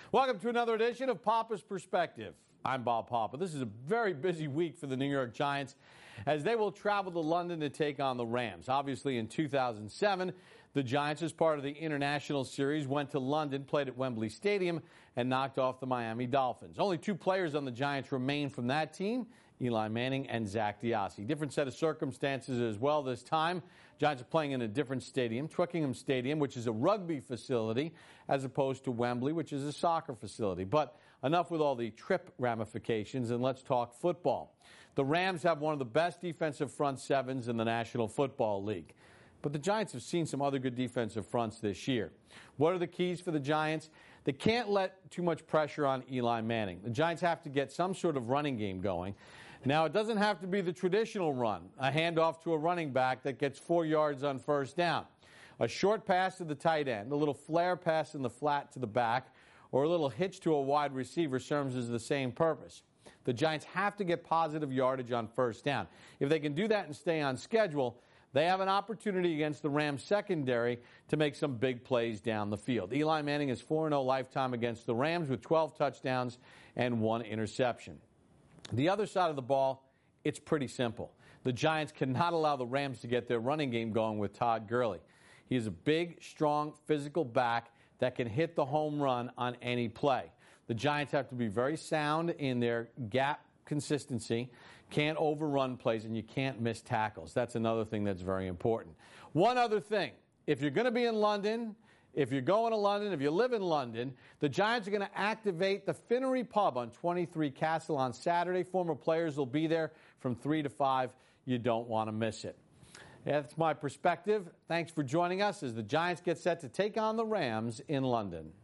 Welcome to another edition of Papa's Perspective. I'm Bob Papa. This is a very busy week for the New York Giants as they will travel to London to take on the Rams. Obviously, in 2007, the Giants, as part of the International Series, went to London, played at Wembley Stadium, and knocked off the Miami Dolphins. Only two players on the Giants remain from that team, Eli Manning and Zach DeOssie. Different set of circumstances as well this time. Giants are playing in a different stadium, Twickenham Stadium, which is a rugby facility, as opposed to Wembley, which is a soccer facility. But enough with all the trip ramifications, and let's talk football. The Rams have one of the best defensive front sevens in the National Football League. But the Giants have seen some other good defensive fronts this year. What are the keys for the Giants? They can't let too much pressure on Eli Manning. The Giants have to get some sort of running game going. Now, it doesn't have to be the traditional run, a handoff to a running back that gets 4 yards on first down. A short pass to the tight end, a little flare pass in the flat to the back, or a little hitch to a wide receiver serves as the same purpose. The Giants have to get positive yardage on first down. If they can do that and stay on schedule, they have an opportunity against the Rams secondary to make some big plays down the field. Eli Manning is 4-0 lifetime against the Rams with 12 touchdowns and 1 interception. The other side of the ball, it's pretty simple. The Giants cannot allow the Rams to get their running game going with Todd Gurley. He is a big, strong, physical back that can hit the home run on any play. The Giants have to be very sound in their gap consistency, can't overrun plays, and you can't miss tackles. That's another thing that's very important. One other thing, if you're going to be in London, if you're going to London, if you live in London, the Giants are going to activate the Finnery Pub on 23 Castle on Saturday. Former players will be there from 3 to 5. You don't want to miss it. That's my perspective. Thanks for joining us as the Giants get set to take on the Rams in London.